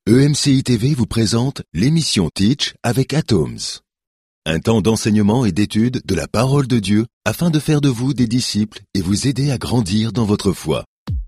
EMCI TV vous présente l'émission Teach avec Atoms. Un temps d'enseignement et d'étude de la parole de Dieu afin de faire de vous des disciples et vous aider à grandir dans votre foi.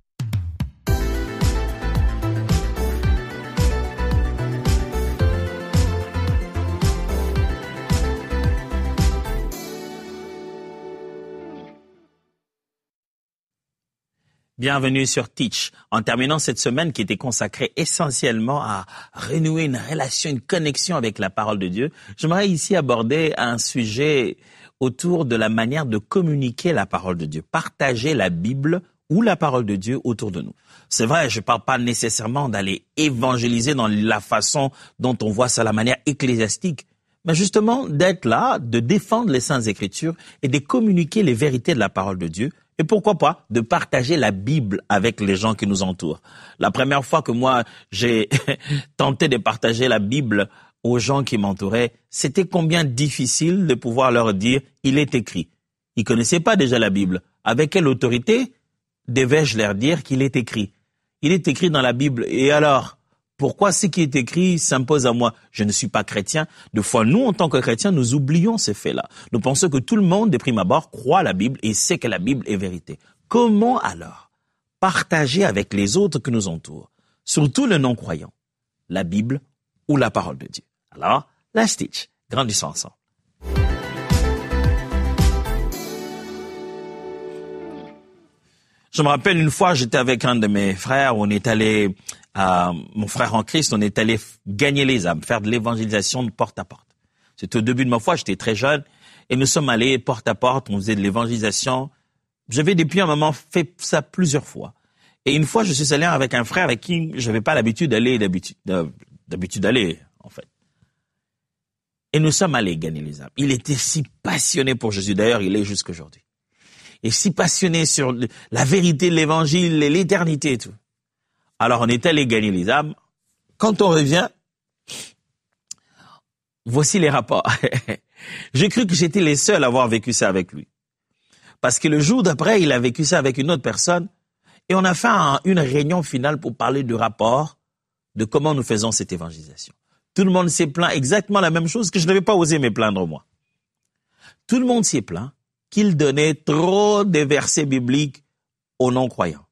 Bienvenue sur Teach. En terminant cette semaine qui était consacrée essentiellement à renouer une relation, une connexion avec la parole de Dieu, j'aimerais ici aborder un sujet autour de la manière de communiquer la parole de Dieu, partager la Bible ou la parole de Dieu autour de nous. C'est vrai, je ne parle pas nécessairement d'aller évangéliser dans la façon dont on voit ça, la manière ecclésiastique, mais justement d'être là, de défendre les Saintes Écritures et de communiquer les vérités de la parole de Dieu. Et pourquoi pas de partager la Bible avec les gens qui nous entourent. La première fois que moi, j'ai tenté de partager la Bible aux gens qui m'entouraient, c'était combien difficile de pouvoir leur dire « il est écrit ». Ils ne connaissaient pas déjà la Bible. Avec quelle autorité devais-je leur dire qu'il est écrit? Il est écrit dans la Bible. Et alors, pourquoi ce qui est écrit s'impose à moi? Je ne suis pas chrétien. Des fois, nous, en tant que chrétiens, nous oublions ces faits-là. Nous pensons que tout le monde, de prime abord, croit à la Bible et sait que la Bible est vérité. Comment alors partager avec les autres qui nous entourent, surtout les non-croyants, la Bible ou la parole de Dieu? Alors, let's teach. Grandissons ensemble. Je me rappelle une fois, j'étais avec un de mes frères, on est allé... mon frère en Christ, on est allé gagner les âmes, faire de l'évangélisation de porte à porte. C'était au début de ma foi, j'étais très jeune, et nous sommes allés porte à porte, on faisait de l'évangélisation. J'avais depuis un moment fait ça plusieurs fois. Et une fois, je suis allé avec un frère avec qui je n'avais pas l'habitude d'aller, en fait. Et nous sommes allés gagner les âmes. Il était si passionné pour Jésus, d'ailleurs, il est jusqu'aujourd'hui. Et si passionné sur la vérité de l'évangile, l'éternité et tout. Alors, on est allé gagner les âmes. Quand on revient, voici les rapports. J'ai cru que j'étais les seuls à avoir vécu ça avec lui. Parce que le jour d'après, il a vécu ça avec une autre personne. Et on a fait une réunion finale pour parler du rapport de comment nous faisons cette évangélisation. Tout le monde s'est plaint exactement la même chose que je n'avais pas osé me plaindre moi. Tout le monde s'est plaint qu'il donnait trop de versets bibliques aux non-croyants.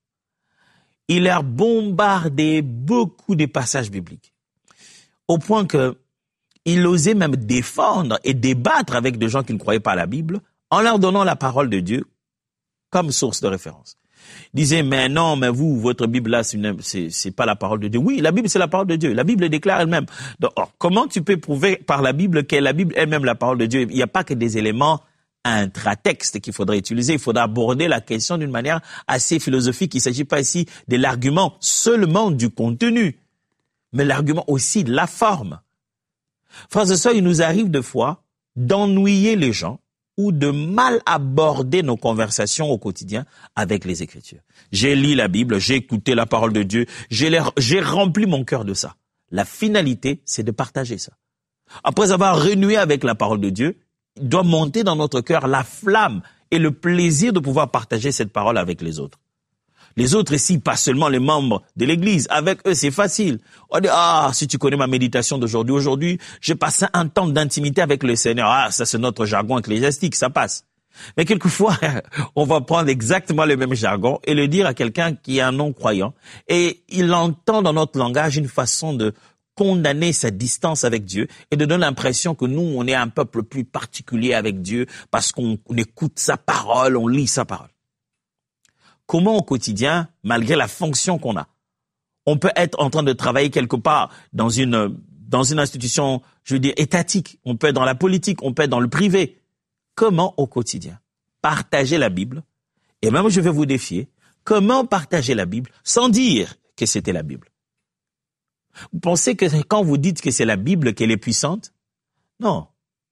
Il a bombardé beaucoup de passages bibliques, au point qu'il osait même défendre et débattre avec des gens qui ne croyaient pas à la Bible, en leur donnant la parole de Dieu comme source de référence. Il disait, mais non, mais vous, votre Bible là, c'est pas la parole de Dieu. Oui, la Bible, c'est la parole de Dieu. La Bible déclare elle-même. Donc, comment tu peux prouver par la Bible que la Bible elle-même la parole de Dieu? Il n'y a pas que des éléments intratexte qu'il faudrait utiliser. Il faudra aborder la question d'une manière assez philosophique. Il ne s'agit pas ici de l'argument seulement du contenu, mais l'argument aussi de la forme. Frères et sœurs, il nous arrive de fois d'ennuyer les gens ou de mal aborder nos conversations au quotidien avec les Écritures. J'ai lu la Bible, j'ai écouté la parole de Dieu, j'ai rempli mon cœur de ça. La finalité, c'est de partager ça. Après avoir renoué avec la parole de Dieu, il doit monter dans notre cœur la flamme et le plaisir de pouvoir partager cette parole avec les autres. Les autres ici, pas seulement les membres de l'Église. Avec eux, c'est facile. On dit, si tu connais ma méditation d'aujourd'hui. Aujourd'hui, j'ai passé un temps d'intimité avec le Seigneur. Ça c'est notre jargon ecclésiastique, ça passe. Mais quelquefois, on va prendre exactement le même jargon et le dire à quelqu'un qui est un non-croyant. Et il entend dans notre langage une façon de condamner sa distance avec Dieu et de donner l'impression que nous, on est un peuple plus particulier avec Dieu parce qu'on écoute sa parole, on lit sa parole. Comment au quotidien, malgré la fonction qu'on a, on peut être en train de travailler quelque part dans une institution, je veux dire, étatique, on peut être dans la politique, on peut être dans le privé. Comment au quotidien partager la Bible? Et même je vais vous défier, comment partager la Bible sans dire que c'était la Bible? Vous pensez que quand vous dites que c'est la Bible qu'elle est puissante? Non.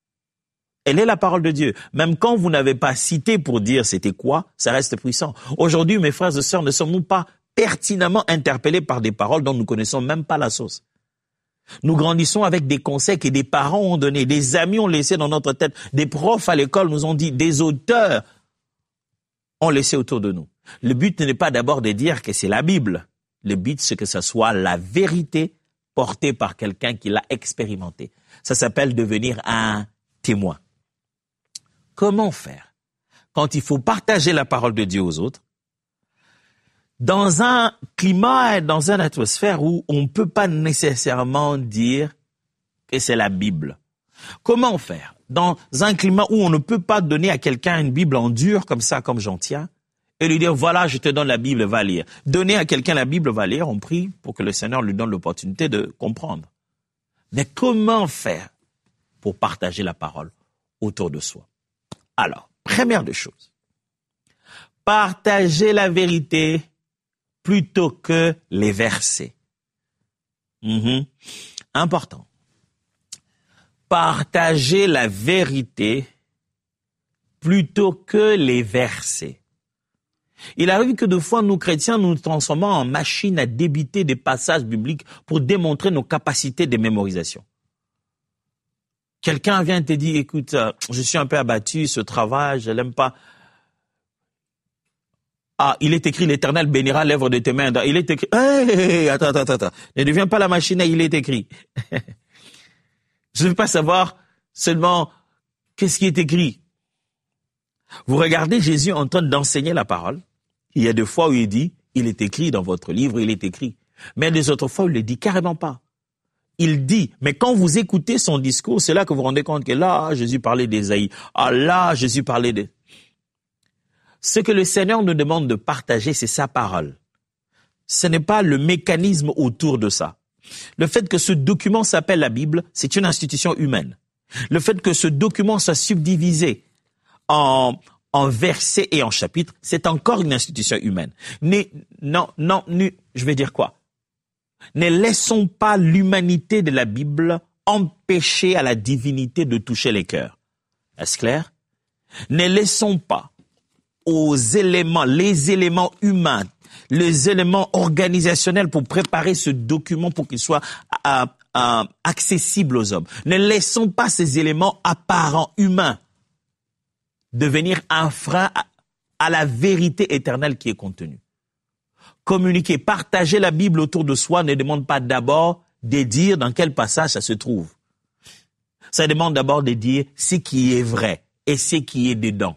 Elle est la parole de Dieu. Même quand vous n'avez pas cité pour dire c'était quoi, ça reste puissant. Aujourd'hui, mes frères et sœurs, ne sommes-nous pas pertinemment interpellés par des paroles dont nous ne connaissons même pas la source? Nous grandissons avec des conseils que des parents ont donnés, des amis ont laissés dans notre tête, des profs à l'école nous ont dit, des auteurs ont laissé autour de nous. Le but n'est pas d'abord de dire que c'est la Bible. Le but, c'est que ce soit la vérité porté par quelqu'un qui l'a expérimenté. Ça s'appelle devenir un témoin. Comment faire quand il faut partager la parole de Dieu aux autres dans un climat et dans une atmosphère où on ne peut pas nécessairement dire que c'est la Bible? Comment faire dans un climat où on ne peut pas donner à quelqu'un une Bible en dur comme ça, comme j'en tiens, et lui dire, voilà, je te donne la Bible, va lire. Donner à quelqu'un la Bible, va lire, on prie pour que le Seigneur lui donne l'opportunité de comprendre. Mais comment faire pour partager la parole autour de soi? Alors, première des choses, partager la vérité plutôt que les versets. Important. Partager la vérité plutôt que les versets. Il arrive que de fois, nous chrétiens, nous transformons en machine à débiter des passages bibliques pour démontrer nos capacités de mémorisation. Quelqu'un vient et te dit, écoute, je suis un peu abattu, ce travail, je l'aime pas. Ah, il est écrit, l'Éternel bénira l'œuvre de tes mains. Il est écrit, attends. Ne deviens pas la machine à il est écrit. Je ne veux pas savoir seulement qu'est-ce qui est écrit. Vous regardez Jésus en train d'enseigner la parole. Il y a des fois où il dit, il est écrit dans votre livre, il est écrit. Mais des autres fois, il ne le dit carrément pas. Il dit, mais quand vous écoutez son discours, c'est là que vous vous rendez compte que là, Jésus parlait d'Ésaïe. Ah là, Jésus parlait de... Ce que le Seigneur nous demande de partager, c'est sa parole. Ce n'est pas le mécanisme autour de ça. Le fait que ce document s'appelle la Bible, c'est une institution humaine. Le fait que ce document soit subdivisé en versets et en chapitres, c'est encore une institution humaine. Je vais dire quoi? Ne laissons pas l'humanité de la Bible empêcher à la divinité de toucher les cœurs. Est-ce clair? Ne laissons pas les éléments humains, les éléments organisationnels pour préparer ce document pour qu'il soit accessible aux hommes. Ne laissons pas ces éléments apparents humains devenir un frein à la vérité éternelle qui est contenue. Communiquer, partager la Bible autour de soi ne demande pas d'abord de dire dans quel passage ça se trouve. Ça demande d'abord de dire ce qui est vrai et ce qui est dedans.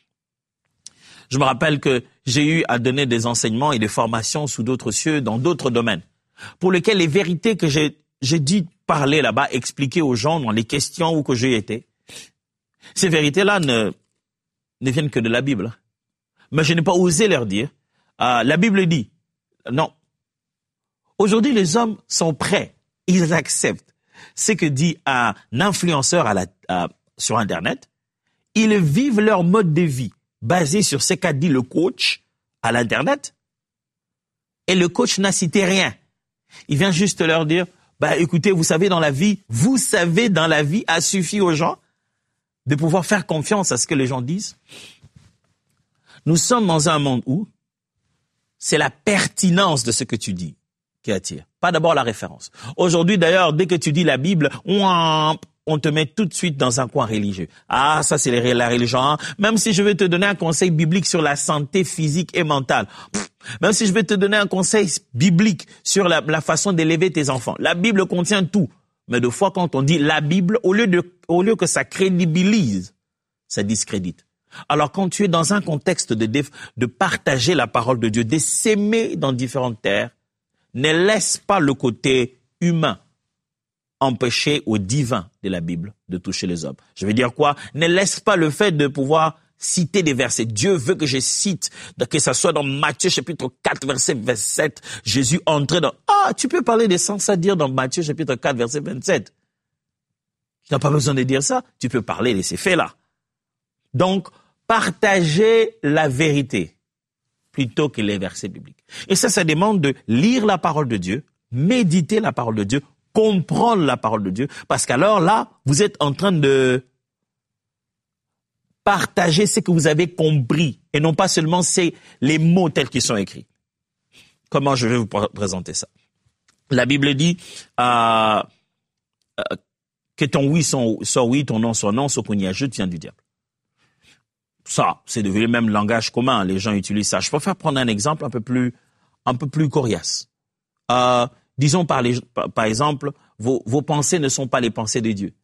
Je me rappelle que j'ai eu à donner des enseignements et des formations sous d'autres cieux, dans d'autres domaines, pour lesquels les vérités que j'ai dû parler là-bas, expliquer aux gens dans les questions où que j'ai été, ces vérités-là ne viennent que de la Bible. Mais je n'ai pas osé leur dire, la Bible dit, non. Aujourd'hui, les hommes sont prêts, ils acceptent ce que dit un influenceur sur Internet, ils vivent leur mode de vie basé sur ce qu'a dit le coach à l'Internet, et le coach n'a cité rien. Il vient juste leur dire, écoutez, vous savez dans la vie, a suffi aux gens de pouvoir faire confiance à ce que les gens disent. Nous sommes dans un monde où c'est la pertinence de ce que tu dis qui attire, pas d'abord la référence. Aujourd'hui d'ailleurs, dès que tu dis la Bible, on te met tout de suite dans un coin religieux. Ah, ça c'est la religion. Même si je vais te donner un conseil biblique sur la santé physique et mentale, même si je vais te donner un conseil biblique sur la façon d'élever tes enfants, la Bible contient tout. Mais de fois, quand on dit la Bible, au lieu que ça crédibilise, ça discrédite. Alors quand tu es dans un contexte de partager la parole de Dieu, de s'aimer dans différentes terres, ne laisse pas le côté humain empêcher au divin de la Bible de toucher les hommes. Je veux dire quoi? Ne laisse pas le fait de pouvoir citer des versets. Dieu veut que je cite, que ça soit dans Matthieu chapitre 4, verset 27, Jésus entrait dans... tu peux parler des sens à dire dans Matthieu chapitre 4, verset 27. Tu n'as pas besoin de dire ça. Tu peux parler de ces faits-là. Donc, partager la vérité plutôt que les versets bibliques. Et ça demande de lire la parole de Dieu, méditer la parole de Dieu, comprendre la parole de Dieu, parce qu'alors là, vous êtes en train de partager ce que vous avez compris, et non pas seulement les mots tels qu'ils sont écrits. Comment je vais vous présenter ça? La Bible dit que ton oui soit oui, ton non soit non, ce qu'on y ajoute vient du diable. Ça, c'est devenu même langage commun, les gens utilisent ça. Je préfère prendre un exemple un peu plus coriace. Disons par exemple, vos pensées ne sont pas les pensées de Dieu.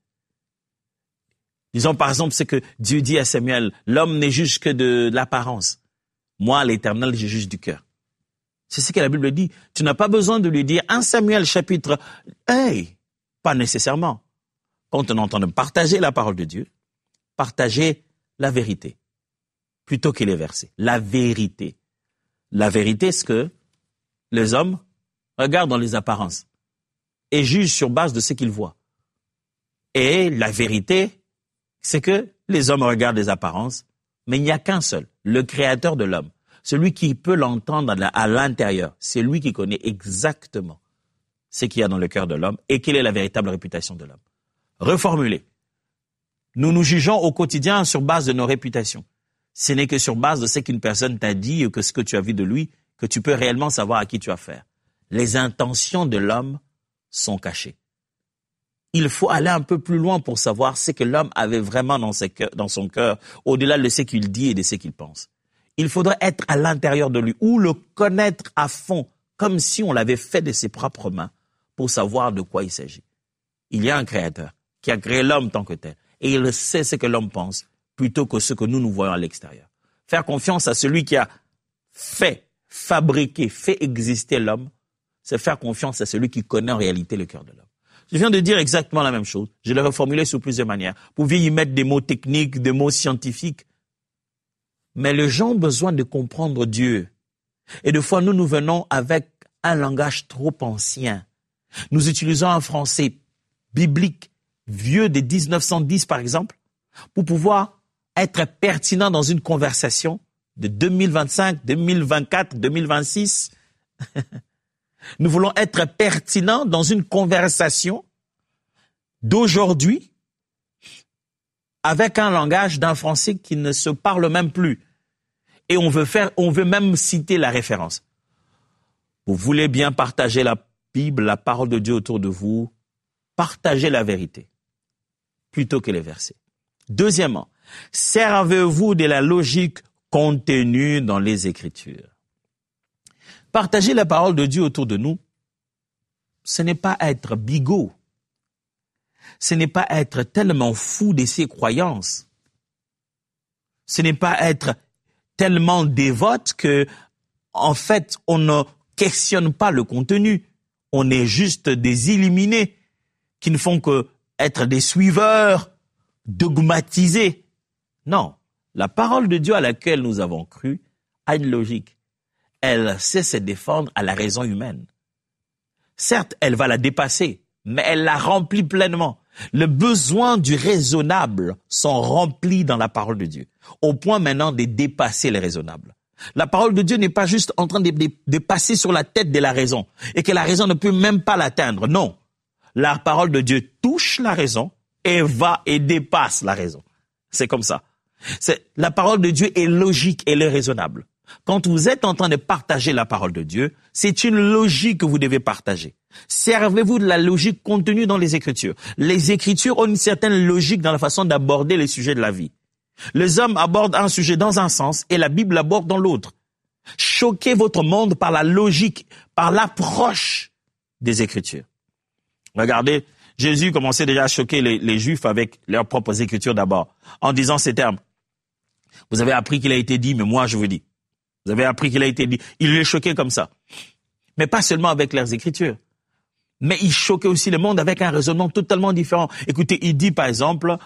Disons par exemple ce que Dieu dit à Samuel, l'homme n'est juge que de l'apparence. Moi, l'Éternel, je juge du cœur. C'est ce que la Bible dit. Tu n'as pas besoin de lui dire 1 Samuel chapitre, pas nécessairement. Quand on entend partager la parole de Dieu, partager la vérité, plutôt que les versets. La vérité. La vérité, c'est que les hommes regardent dans les apparences et jugent sur base de ce qu'ils voient. Et la vérité, c'est que les hommes regardent les apparences, mais il n'y a qu'un seul, le créateur de l'homme. Celui qui peut l'entendre à l'intérieur, c'est lui qui connaît exactement ce qu'il y a dans le cœur de l'homme et quelle est la véritable réputation de l'homme. Reformulé. Nous nous jugeons au quotidien sur base de nos réputations. Ce n'est que sur base de ce qu'une personne t'a dit et que ce que tu as vu de lui que tu peux réellement savoir à qui tu as affaire. Les intentions de l'homme sont cachées. Il faut aller un peu plus loin pour savoir ce que l'homme avait vraiment dans son cœur, au-delà de ce qu'il dit et de ce qu'il pense. Il faudrait être à l'intérieur de lui ou le connaître à fond, comme si on l'avait fait de ses propres mains, pour savoir de quoi il s'agit. Il y a un créateur qui a créé l'homme tant que tel, et il sait ce que l'homme pense, plutôt que ce que nous voyons à l'extérieur. Faire confiance à celui qui a fabriqué, fait exister l'homme, c'est faire confiance à celui qui connaît en réalité le cœur de l'homme. Je viens de dire exactement la même chose. Je l'ai reformulé sous plusieurs manières. Vous pouviez y mettre des mots techniques, des mots scientifiques. Mais les gens ont besoin de comprendre Dieu. Et des fois, nous venons avec un langage trop ancien. Nous utilisons un français biblique, vieux de 1910 par exemple, pour pouvoir être pertinent dans une conversation de 2025, 2024, 2026. Nous voulons être pertinents dans une conversation d'aujourd'hui avec un langage d'un français qui ne se parle même plus. Et on veut même citer la référence. Vous voulez bien partager la Bible, la parole de Dieu autour de vous, partagez la vérité plutôt que les versets. Deuxièmement, servez-vous de la logique contenue dans les Écritures. Partager la parole de Dieu autour de nous, ce n'est pas être bigot. Ce n'est pas être tellement fou de ses croyances. Ce n'est pas être tellement dévote que, en fait, on ne questionne pas le contenu. On est juste des illuminés qui ne font que être des suiveurs dogmatisés. Non, la parole de Dieu à laquelle nous avons cru a une logique. Elle sait se défendre à la raison humaine. Certes, elle va la dépasser, mais elle la remplit pleinement. Les besoins du raisonnable sont remplis dans la parole de Dieu, au point maintenant de dépasser les raisonnables. La parole de Dieu n'est pas juste en train de passer sur la tête de la raison, et que la raison ne peut même pas l'atteindre. Non, la parole de Dieu touche la raison et va et dépasse la raison. C'est comme ça. La parole de Dieu est logique, elle est raisonnable. Quand vous êtes en train de partager la parole de Dieu, c'est une logique que vous devez partager. Servez-vous de la logique contenue dans les Écritures. Les Écritures ont une certaine logique dans la façon d'aborder les sujets de la vie. Les hommes abordent un sujet dans un sens et la Bible l'aborde dans l'autre. Choquez votre monde par la logique, par l'approche des Écritures. Regardez, Jésus commençait déjà à choquer les Juifs avec leurs propres Écritures d'abord, en disant ces termes. Vous avez appris qu'il a été dit, mais moi je vous dis. Vous avez appris qu'il a été dit. Il les choquait comme ça. Mais pas seulement avec leurs Écritures. Mais il choquait aussi le monde avec un raisonnement totalement différent. Écoutez, il dit par exemple,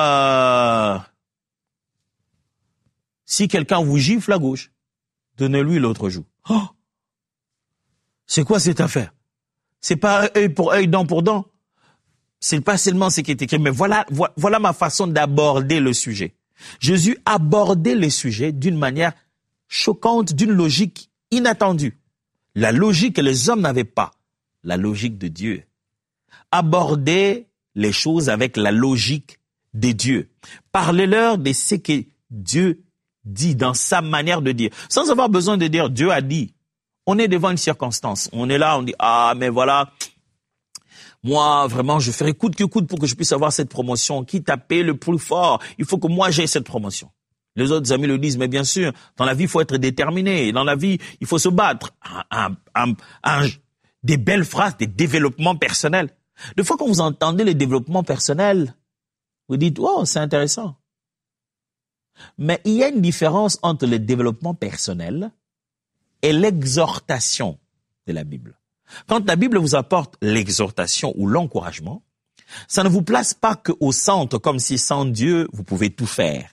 si quelqu'un vous gifle à gauche, donnez-lui l'autre joue. Oh, c'est quoi cette affaire? C'est pas œil pour œil, dent pour dent. C'est pas seulement ce qui est écrit, mais voilà ma façon d'aborder le sujet. Jésus abordait les sujets d'une manière choquante, d'une logique inattendue. La logique que les hommes n'avaient pas. La logique de Dieu. Aborder les choses avec la logique de Dieu. Parlez-leur de ce que Dieu dit dans sa manière de dire. Sans avoir besoin de dire Dieu a dit. On est devant une circonstance. On est là, on dit mais voilà, moi vraiment je ferai coûte que coûte pour que je puisse avoir cette promotion. Quitte à payer le plus fort, il faut que moi j'aie cette promotion. Les autres amis le disent, mais bien sûr, dans la vie il faut être déterminé. Dans la vie il faut se battre. des belles phrases, des développements personnels. Des fois, quand vous entendez les développements personnels, vous dites, wow, c'est intéressant. Mais il y a une différence entre le développement personnel et l'exhortation de la Bible. Quand la Bible vous apporte l'exhortation ou l'encouragement, ça ne vous place pas qu'au centre, comme si sans Dieu, vous pouvez tout faire.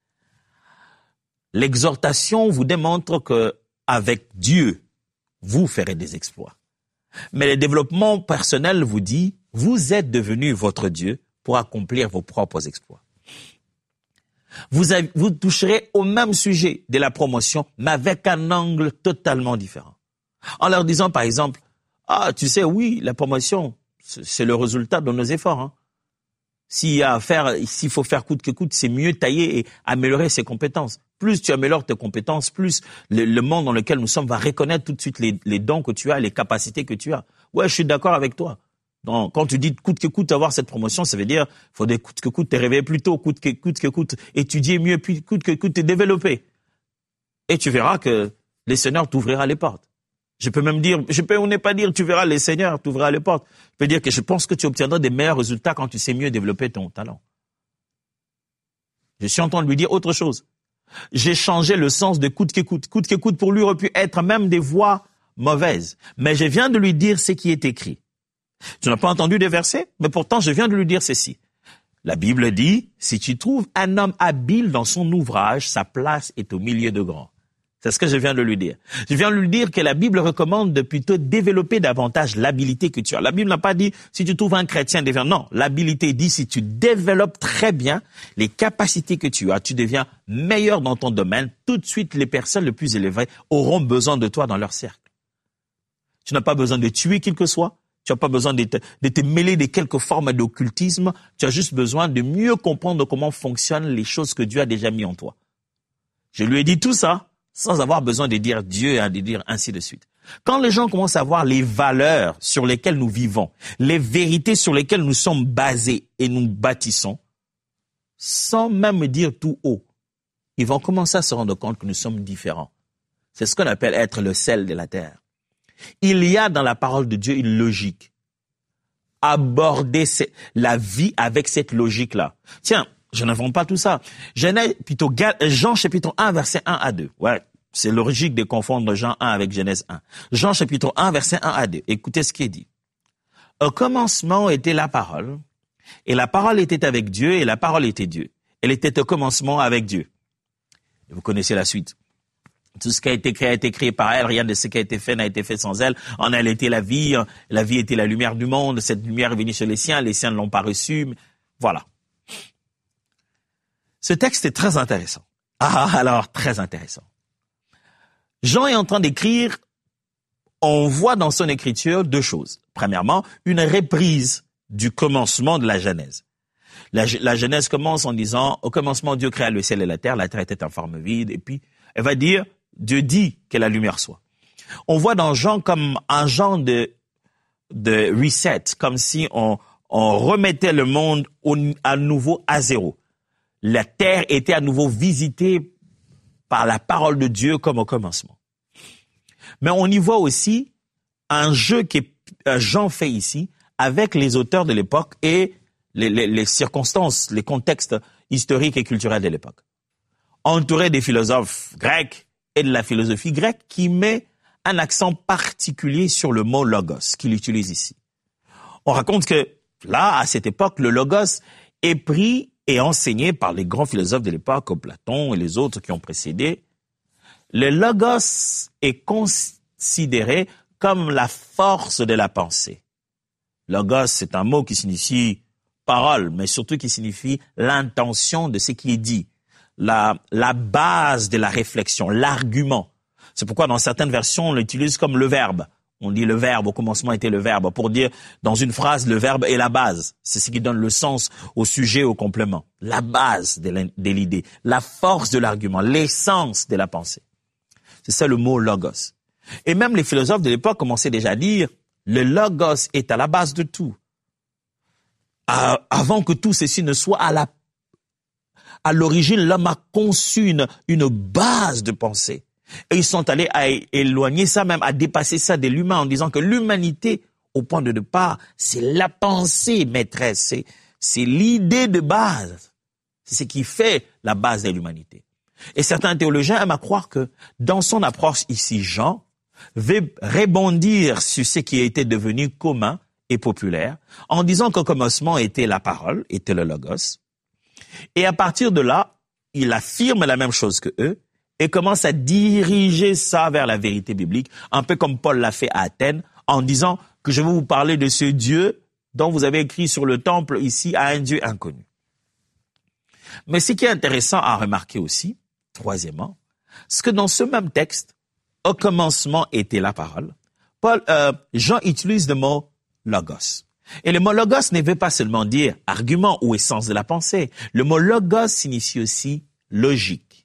L'exhortation vous démontre que avec Dieu, vous ferez des exploits. Mais le développement personnel vous dit, vous êtes devenu votre Dieu pour accomplir vos propres exploits. Vous toucherez au même sujet de la promotion, mais avec un angle totalement différent. En leur disant, par exemple, ah, tu sais, oui, la promotion, c'est le résultat de nos efforts. Hein. S'il faut faire coûte que coûte, c'est mieux tailler et améliorer ses compétences. Plus tu améliores tes compétences, plus le monde dans lequel nous sommes va reconnaître tout de suite les dons que tu as, les capacités que tu as. Ouais, je suis d'accord avec toi. Donc, quand tu dis coûte que coûte avoir cette promotion, ça veut dire faut des coûte que coûte te réveiller plus tôt, coûte que coûte étudier mieux, puis coûte que coûte te développer. Et tu verras que le Seigneur t'ouvrira les portes. Je peux pas dire tu verras le Seigneur t'ouvrira les portes. Je peux dire que je pense que tu obtiendras des meilleurs résultats quand tu sais mieux développer ton talent. Je suis en train de lui dire autre chose. J'ai changé le sens de coûte que coûte. Coûte que coûte pour lui aurait pu être même des voix mauvaises. Mais je viens de lui dire ce qui est écrit. Tu n'as pas entendu des versets, mais pourtant je viens de lui dire ceci. La Bible dit, si tu trouves un homme habile dans son ouvrage, sa place est au milieu de grands. C'est ce que je viens de lui dire. Je viens de lui dire que la Bible recommande de plutôt développer davantage l'habilité que tu as. La Bible n'a pas dit si tu trouves un chrétien, non. L'habilité dit si tu développes très bien les capacités que tu as, tu deviens meilleur dans ton domaine. Tout de suite, les personnes les plus élevées auront besoin de toi dans leur cercle. Tu n'as pas besoin de tuer qui que soit. Tu n'as pas besoin de te mêler de quelques formes d'occultisme. Tu as juste besoin de mieux comprendre comment fonctionnent les choses que Dieu a déjà mis en toi. Je lui ai dit tout ça sans avoir besoin de dire Dieu et de dire ainsi de suite. Quand les gens commencent à voir les valeurs sur lesquelles nous vivons, les vérités sur lesquelles nous sommes basés et nous bâtissons, sans même dire tout haut, ils vont commencer à se rendre compte que nous sommes différents. C'est ce qu'on appelle être le sel de la terre. Il y a dans la parole de Dieu une logique. Aborder la vie avec cette logique-là. Tiens, je n'invente pas tout ça. Jean chapitre 1, verset 1 à 2. Ouais, c'est logique de confondre Jean 1 avec Genèse 1. Jean chapitre 1, verset 1 à 2. Écoutez ce qui est dit. Au commencement était la parole, et la parole était avec Dieu, et la parole était Dieu. Elle était au commencement avec Dieu. Et vous connaissez la suite. Tout ce qui a été créé par elle, rien de ce qui a été fait n'a été fait sans elle. En elle était la vie était la lumière du monde, cette lumière est venue sur les siens ne l'ont pas reçue. Voilà. Ce texte est très intéressant. Alors, très intéressant. Jean est en train d'écrire, on voit dans son écriture deux choses. Premièrement, une reprise du commencement de la Genèse. La Genèse commence en disant, au commencement, Dieu créa le ciel et la terre était en forme vide, et puis elle va dire, Dieu dit que la lumière soit. On voit dans Jean comme un genre de reset, comme si on remettait le monde à nouveau à zéro. La terre était à nouveau visitée par la parole de Dieu comme au commencement. Mais on y voit aussi un jeu que Jean fait ici avec les auteurs de l'époque et les circonstances, les contextes historiques et culturels de l'époque. Entouré des philosophes grecs et de la philosophie grecque qui met un accent particulier sur le mot logos qu'il utilise ici. On raconte que là, à cette époque, le logos est pris et enseigné par les grands philosophes de l'époque, comme Platon et les autres qui ont précédé. Le logos est considéré comme la force de la pensée. Logos, c'est un mot qui signifie parole, mais surtout qui signifie l'intention de ce qui est dit. La base de la réflexion, l'argument. C'est pourquoi dans certaines versions, on l'utilise comme le verbe. On dit le verbe, au commencement était le verbe. Pour dire, dans une phrase, le verbe est la base. C'est ce qui donne le sens au sujet, au complément. La base de l'idée, la force de l'argument, l'essence de la pensée. C'est ça le mot logos. Et même les philosophes de l'époque commençaient déjà à dire, le logos est à la base de tout. Avant que tout ceci ne soit à l'origine, l'homme a conçu une base de pensée. Et ils sont allés à éloigner ça, même à dépasser ça de l'humain, en disant que l'humanité, au point de départ, c'est la pensée maîtresse, c'est l'idée de base. C'est ce qui fait la base de l'humanité. Et certains théologiens aiment à croire que dans son approche ici, Jean veut rebondir sur ce qui était devenu commun et populaire, en disant qu'au commencement était la parole, était le logos. Et à partir de là, il affirme la même chose que eux et commence à diriger ça vers la vérité biblique, un peu comme Paul l'a fait à Athènes, en disant que je vais vous parler de ce Dieu dont vous avez écrit sur le temple ici à un Dieu inconnu. Mais ce qui est intéressant à remarquer aussi, troisièmement, c'est que dans ce même texte, au commencement était la parole, Jean utilise le mot logos. Et le mot logos ne veut pas seulement dire argument ou essence de la pensée. Le mot logos signifie aussi logique.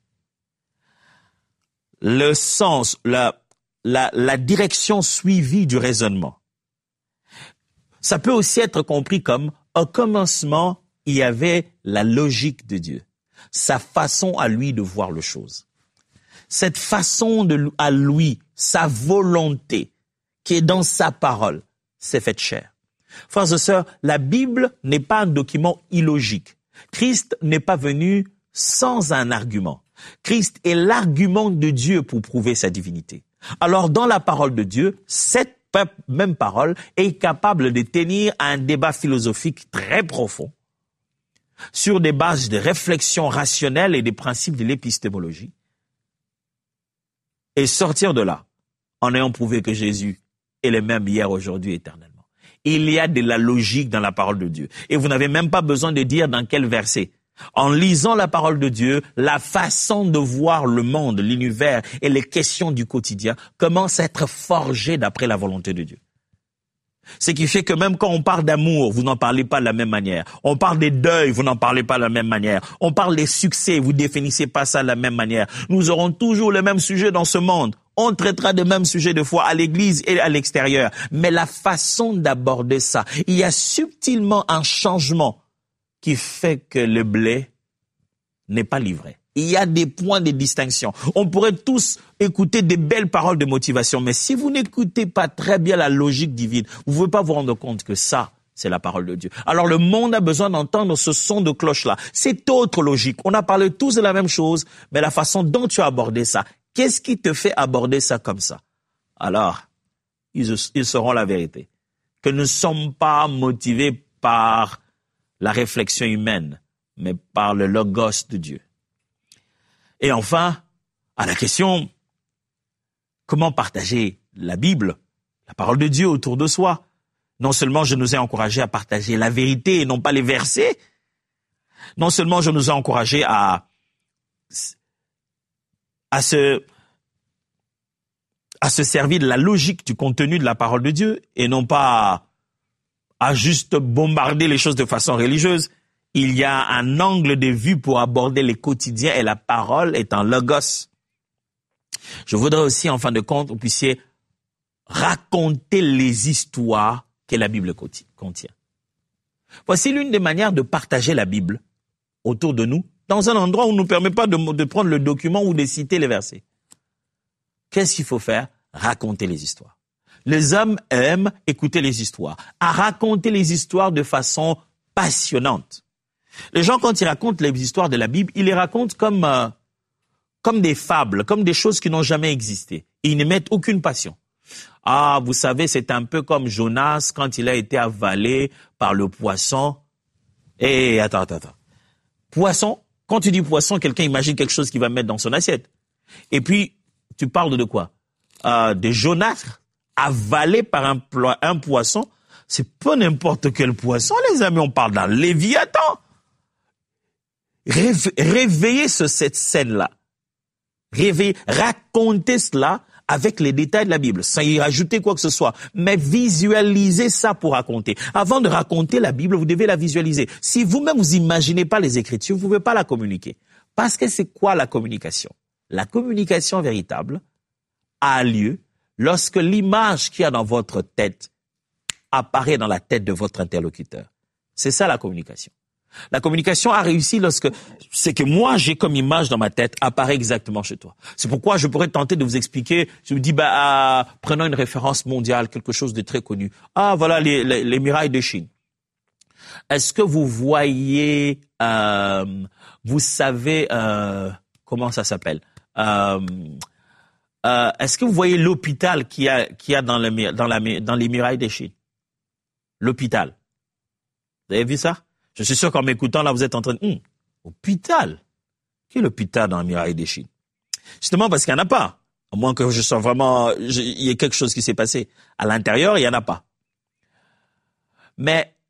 Le sens, la direction suivie du raisonnement. Ça peut aussi être compris comme au commencement, il y avait la logique de Dieu, sa façon à lui de voir les choses. Cette façon à lui, sa volonté qui est dans sa parole, s'est faite chair. Frères et sœurs, la Bible n'est pas un document illogique. Christ n'est pas venu sans un argument. Christ est l'argument de Dieu pour prouver sa divinité. Alors, dans la parole de Dieu, cette même parole est capable de tenir un débat philosophique très profond sur des bases de réflexion rationnelle et des principes de l'épistémologie et sortir de là en ayant prouvé que Jésus est le même hier, aujourd'hui, éternellement. Il y a de la logique dans la parole de Dieu. Et vous n'avez même pas besoin de dire dans quel verset. En lisant la parole de Dieu, la façon de voir le monde, l'univers et les questions du quotidien commencent à être forgées d'après la volonté de Dieu. Ce qui fait que même quand on parle d'amour, vous n'en parlez pas de la même manière. On parle des deuils, vous n'en parlez pas de la même manière. On parle des succès, vous définissez pas ça de la même manière. Nous aurons toujours le même sujet dans ce monde. On traitera de même sujet de foi à l'église et à l'extérieur. Mais la façon d'aborder ça, il y a subtilement un changement qui fait que le blé n'est pas livré. Il y a des points de distinction. On pourrait tous écouter des belles paroles de motivation, mais si vous n'écoutez pas très bien la logique divine, vous ne pouvez pas vous rendre compte que ça, c'est la parole de Dieu. Alors le monde a besoin d'entendre ce son de cloche-là. C'est autre logique. On a parlé tous de la même chose, mais la façon dont tu as abordé ça, qu'est-ce qui te fait aborder ça comme ça? Alors, ils sauront la vérité. Que nous ne sommes pas motivés par la réflexion humaine, mais par le logos de Dieu. Et enfin, à la question, comment partager la Bible, la parole de Dieu autour de soi? Non seulement je nous ai encouragés à partager la vérité et non pas les versets, non seulement je nous ai encouragés à se servir de la logique du contenu de la parole de Dieu et non pas à juste bombarder les choses de façon religieuse. Il y a un angle de vue pour aborder les quotidiens et la parole est un logos. Je voudrais aussi, en fin de compte, vous puissiez raconter les histoires que la Bible contient. Voici l'une des manières de partager la Bible autour de nous, dans un endroit où on ne nous permet pas de prendre le document ou de citer les versets. Qu'est-ce qu'il faut faire? Raconter les histoires. Les hommes aiment écouter les histoires, à raconter les histoires de façon passionnante. Les gens, quand ils racontent les histoires de la Bible, ils les racontent comme des fables, comme des choses qui n'ont jamais existé. Ils ne mettent aucune passion. Ah, vous savez, c'est un peu comme Jonas quand il a été avalé par le poisson. Eh, attends. Poisson, quand tu dis poisson, quelqu'un imagine quelque chose qu'il va mettre dans son assiette. Et puis, tu parles de quoi? De Jonas avalé par un poisson. C'est pas n'importe quel poisson, les amis, on parle d'un Léviathan. Réveillez cette scène-là. Racontez cela avec les détails de la Bible, sans y rajouter quoi que ce soit. Mais visualisez ça pour raconter. Avant de raconter la Bible, vous devez la visualiser. Si vous-même vous imaginez pas les Écritures, vous ne pouvez pas la communiquer. Parce que c'est quoi la communication? La communication véritable a lieu lorsque l'image qu'il y a dans votre tête apparaît dans la tête de votre interlocuteur. C'est ça la communication. La communication a réussi lorsque c'est que moi j'ai comme image dans ma tête apparaît exactement chez toi. C'est pourquoi je pourrais tenter de vous expliquer. Je me dis prenons une référence mondiale, quelque chose de très connu. Voilà les murailles de Chine. Est-ce que vous voyez, vous savez comment ça s'appelle? Est-ce que vous voyez l'hôpital qu'il y a dans les murailles de Chine? L'hôpital. Vous avez vu ça? Je suis sûr qu'en m'écoutant, là, vous êtes en train de... hôpital? Quel hôpital dans la muraille des Chines? Justement parce qu'il n'y en a pas. À moins que je sois vraiment... il y ait quelque chose qui s'est passé. À l'intérieur, il n'y en a pas. Mais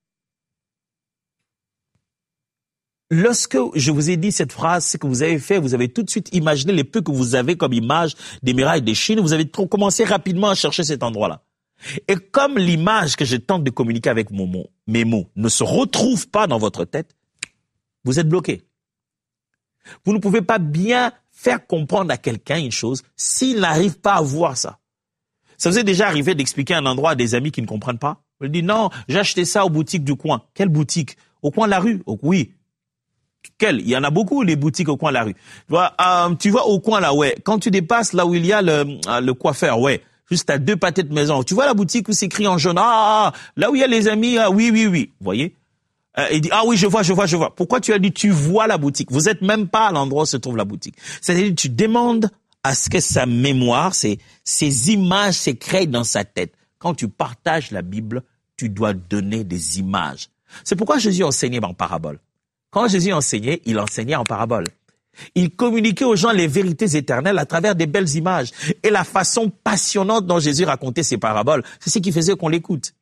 lorsque je vous ai dit cette phrase, c'est que vous avez tout de suite imaginé les peu que vous avez comme image des murailles des Chines. Vous avez commencé rapidement à chercher cet endroit-là. Et comme l'image que je tente de communiquer avec mes mots ne se retrouve pas dans votre tête, vous êtes bloqué. Vous ne pouvez pas bien faire comprendre à quelqu'un une chose s'il n'arrive pas à voir ça. Ça vous est déjà arrivé d'expliquer un endroit à des amis qui ne comprennent pas? Vous dites non, j'ai acheté ça aux boutiques du coin. Quelle boutique? Au coin de la rue? Oui. Quelle? Il y en a beaucoup, les boutiques au coin de la rue. Tu vois au coin là, ouais. Quand tu dépasses là où il y a le coiffeur, ouais. Juste à 2 pâtés de maison. Tu vois la boutique où c'est écrit en jaune, là où il y a les amis, oui. Vous voyez? Il dit, oui, je vois. Pourquoi tu as dit, tu vois la boutique? Vous êtes même pas à l'endroit où se trouve la boutique. C'est-à-dire, tu demandes à ce que sa mémoire, ces images s'écrètent dans sa tête. Quand tu partages la Bible, tu dois donner des images. C'est pourquoi Jésus enseignait en parabole. Quand Jésus enseignait, il enseignait en parabole. Il communiquait aux gens les vérités éternelles à travers des belles images. Et la façon passionnante dont Jésus racontait ses paraboles, c'est ce qui faisait qu'on l'écoute.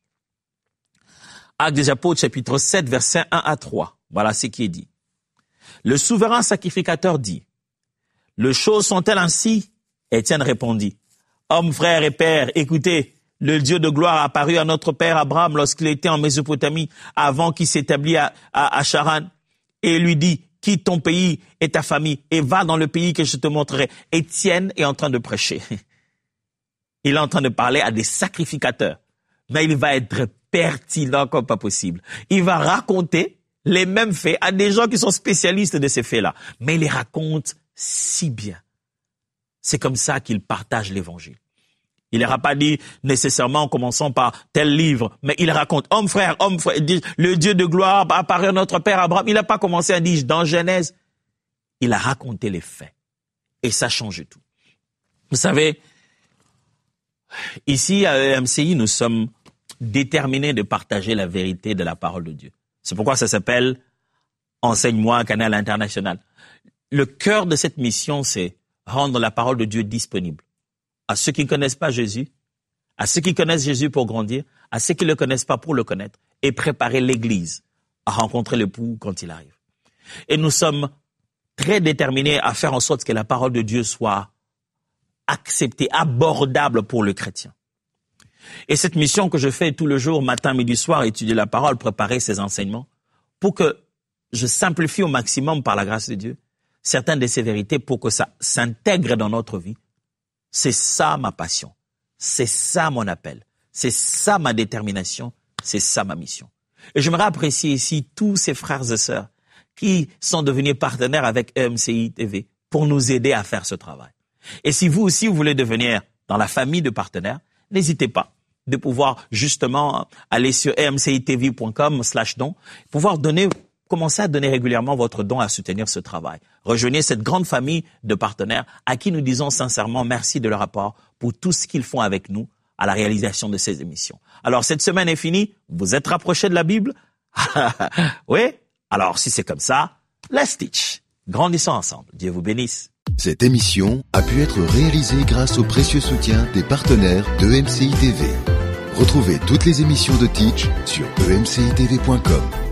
Actes des Apôtres, chapitre 7, versets 1 à 3. Voilà ce qui est dit. Le souverain sacrificateur dit, « Les choses sont-elles ainsi ?» Étienne répondit, « Hommes, frères et pères, écoutez, le Dieu de gloire a apparu à notre père Abraham lorsqu'il était en Mésopotamie, avant qu'il s'établisse à Charan, et lui dit, « Quitte ton pays et ta famille et va dans le pays que je te montrerai. » Étienne est en train de prêcher. Il est en train de parler à des sacrificateurs. Mais il va être pertinent comme pas possible. Il va raconter les mêmes faits à des gens qui sont spécialistes de ces faits-là. Mais il les raconte si bien. C'est comme ça qu'il partage l'évangile. Il n'aura pas dit nécessairement en commençant par tel livre, mais il raconte, homme frère, le Dieu de gloire a apparu à notre père Abraham. Il n'a pas commencé à dire dans Genèse. Il a raconté les faits. Et ça change tout. Vous savez, ici à MCI, nous sommes déterminés de partager la vérité de la parole de Dieu. C'est pourquoi ça s'appelle Enseigne-moi, un canal international. Le cœur de cette mission, c'est rendre la parole de Dieu disponible à ceux qui ne connaissent pas Jésus, à ceux qui connaissent Jésus pour grandir, à ceux qui ne le connaissent pas pour le connaître, et préparer l'Église à rencontrer l'époux quand il arrive. Et nous sommes très déterminés à faire en sorte que la parole de Dieu soit acceptée, abordable pour le chrétien. Et cette mission que je fais tout le jour, matin, midi, soir, étudier la parole, préparer ses enseignements, pour que je simplifie au maximum par la grâce de Dieu certaines de ces vérités pour que ça s'intègre dans notre vie. C'est ça ma passion, c'est ça mon appel, c'est ça ma détermination, c'est ça ma mission. Et j'aimerais apprécier ici tous ces frères et sœurs qui sont devenus partenaires avec EMCI TV pour nous aider à faire ce travail. Et si vous aussi vous voulez devenir dans la famille de partenaires, n'hésitez pas de pouvoir justement aller sur emcitv.com/don, pouvoir commencer à donner régulièrement votre don à soutenir ce travail. Rejoignez cette grande famille de partenaires à qui nous disons sincèrement merci de leur apport pour tout ce qu'ils font avec nous à la réalisation de ces émissions. Alors, cette semaine est finie. Vous êtes rapprochés de la Bible? Oui? Alors, si c'est comme ça, let's teach. Grandissons ensemble. Dieu vous bénisse. Cette émission a pu être réalisée grâce au précieux soutien des partenaires d'EMCI TV. Retrouvez toutes les émissions de Teach sur emcitv.com.